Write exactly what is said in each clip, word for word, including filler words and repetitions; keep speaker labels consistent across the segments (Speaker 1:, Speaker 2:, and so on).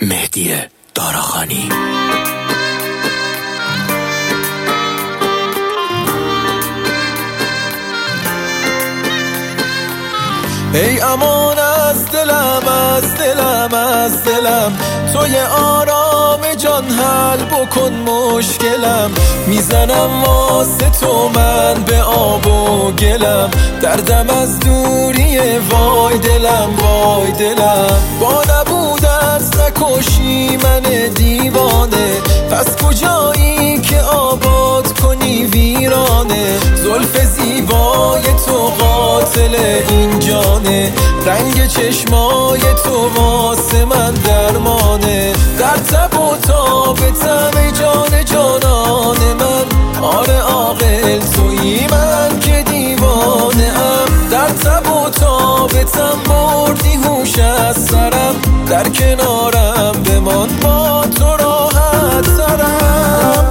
Speaker 1: مهدی داراخانی.
Speaker 2: ای امان از دلم از دلم از دلم، توی آرام جان حل بکن مشکلم. میزنم واسه تو من به آب و گلم، دردم از دوریه وای دلم وای دلم. با نبودت نکشی من دیوانه، پس کجایی که آباد کنی ویرانه. زلف زیبای تو قاتل این جانه، رنگ چشمای تو واسه من درمانه. در تب و تابتم ای جان جانان من، آره عاقل تویی من که دیوانه ام. در تب و تابتم بردی هوش از سرم، در کنارم بمان با تو راحت ترم.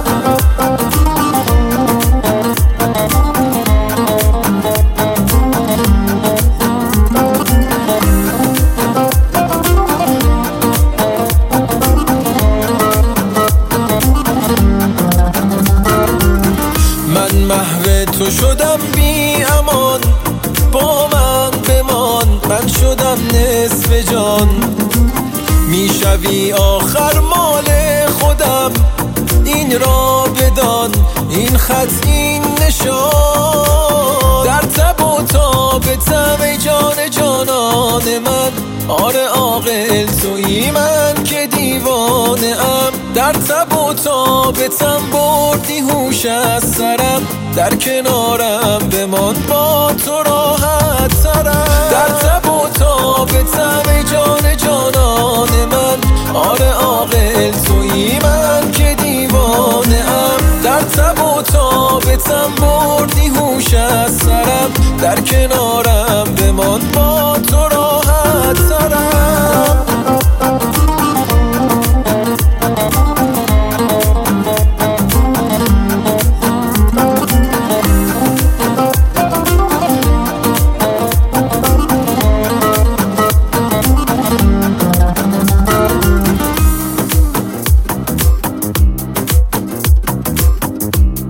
Speaker 2: محو تو شدم بی امان، با من بمان، من شدم نصف جان. میشوی آخر مال خودم، این را بدان، این خط این نشان. در تب و تابتم ای جان جانان من، آره عاقل تویی من که دیوانه ام. در تب و تابتم بردی هوش از سرم، در کنارم بمان با تو راحت ترم. در تب و تابتم ای جان جانان من، آره عاقل تویی من که دیوانه ام. در تب و تابتم بردی هوش از سرم، در کنارم بمان با تو راحت ترم.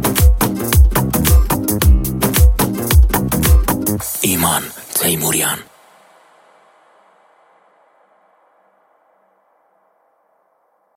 Speaker 1: ایمان تیموریان.